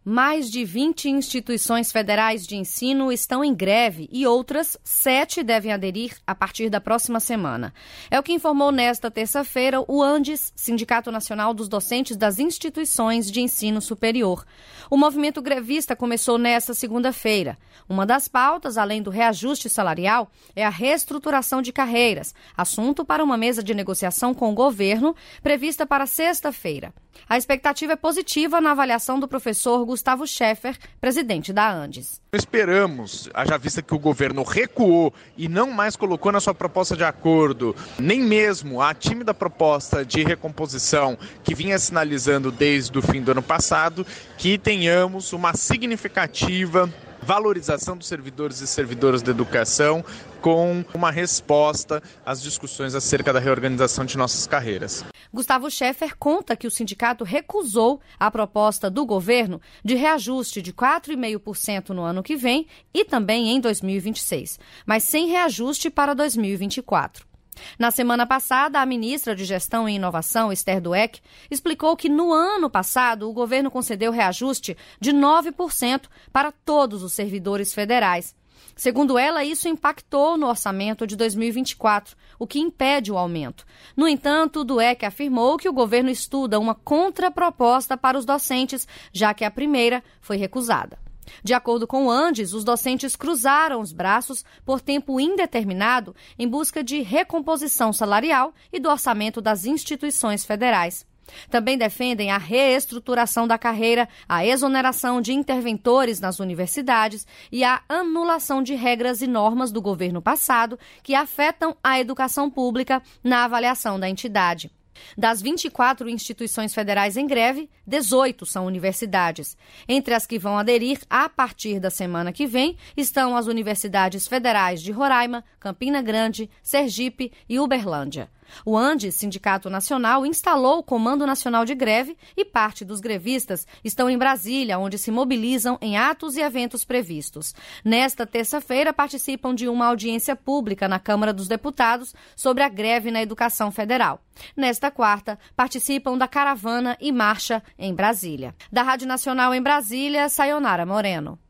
Mais de 20 instituições federais de ensino estão em greve e outras 7 devem aderir a partir da próxima semana. É o que informou nesta terça-feira o ANDES, Sindicato Nacional dos Docentes das Instituições de Ensino Superior. O movimento grevista começou nesta segunda-feira. Uma das pautas, além do reajuste salarial, é a reestruturação de carreiras, assunto para uma mesa de negociação com o governo prevista para sexta-feira. A expectativa é positiva na avaliação do professor Gustavo Scheffer, presidente da ANDES. Esperamos, haja vista que o governo recuou e não mais colocou na sua proposta de acordo, nem mesmo a tímida proposta de recomposição que vinha sinalizando desde o fim do ano passado, que tenhamos uma significativa valorização dos servidores e servidoras da educação com uma resposta às discussões acerca da reorganização de nossas carreiras. Gustavo Scheffer conta que o sindicato recusou a proposta do governo de reajuste de 4,5% no ano que vem e também em 2026, mas sem reajuste para 2024. Na semana passada, a ministra de Gestão e Inovação, Esther Dweck, explicou que no ano passado o governo concedeu reajuste de 9% para todos os servidores federais. Segundo ela, isso impactou no orçamento de 2024, o que impede o aumento. No entanto, Dweck afirmou que o governo estuda uma contraproposta para os docentes, já que a primeira foi recusada. De acordo com o ANDES, os docentes cruzaram os braços por tempo indeterminado em busca de recomposição salarial e do orçamento das instituições federais. Também defendem a reestruturação da carreira, a exoneração de interventores nas universidades e a anulação de regras e normas do governo passado que afetam a educação pública na avaliação da entidade. Das 24 instituições federais em greve, 18 são universidades. Entre as que vão aderir a partir da semana que vem estão as universidades federais de Roraima, Campina Grande, Sergipe e Uberlândia. O ANDES, Sindicato Nacional, instalou o Comando Nacional de Greve e parte dos grevistas estão em Brasília, onde se mobilizam em atos e eventos previstos. Nesta terça-feira, participam de uma audiência pública na Câmara dos Deputados sobre a greve na educação federal. Nesta quarta, participam da caravana e marcha em Brasília. Da Rádio Nacional em Brasília, Sayonara Moreno.